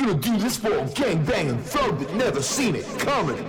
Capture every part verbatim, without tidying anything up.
Gonna do this for a gangbanging thug that never seen it coming.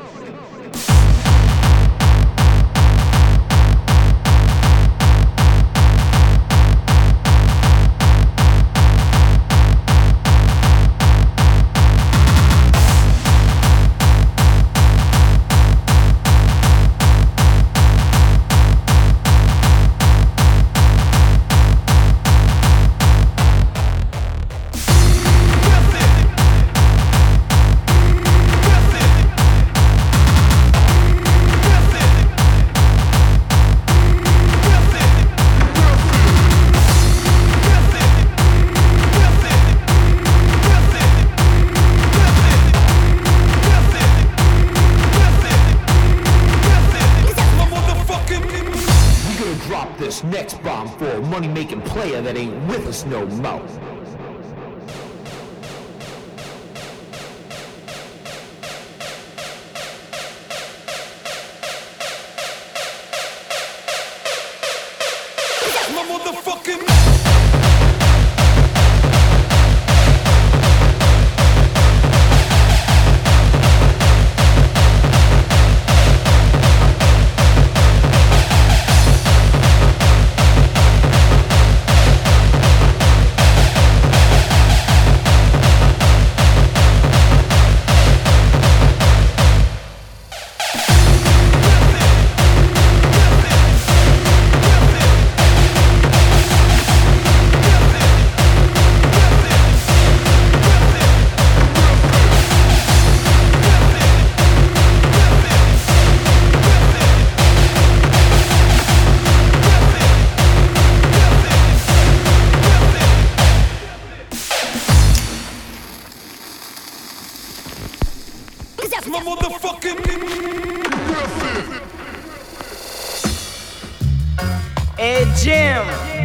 This next bomb for a money-making player that ain't with us no more. My motherfucking my motherfucking Hey Jim,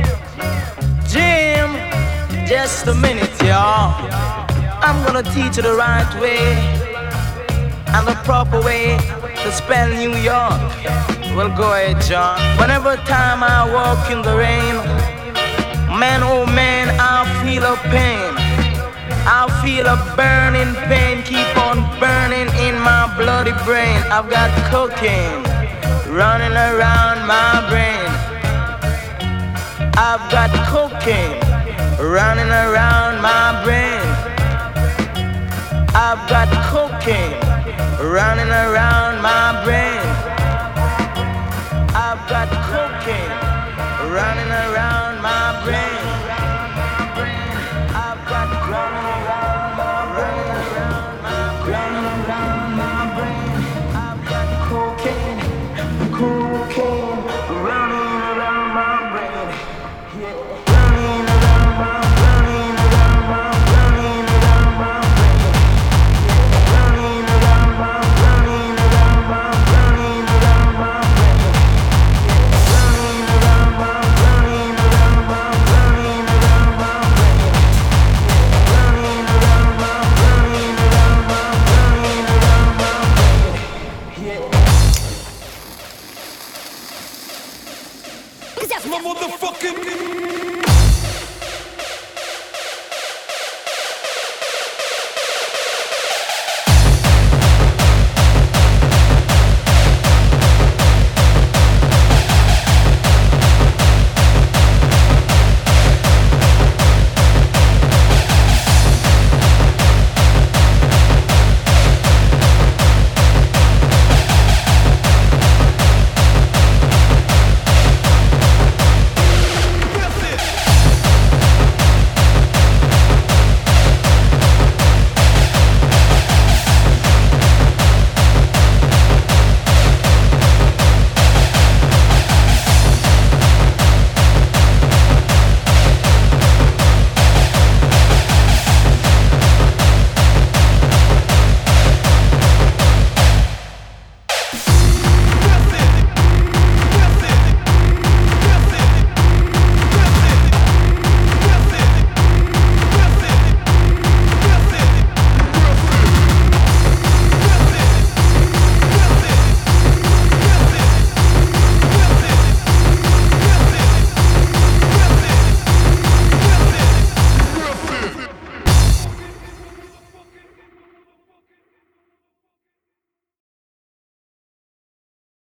Jim, just a minute, y'all. I'm gonna teach you the right way and the proper way to spell New York. Well, go ahead, John. Whenever time I walk in the rain, man, oh man, I feel a pain. I feel a burning pain, keep on burning in my bloody brain. I've got cocaine running around my brain. I've got cocaine running around my brain. I've got cocaine running around my brain.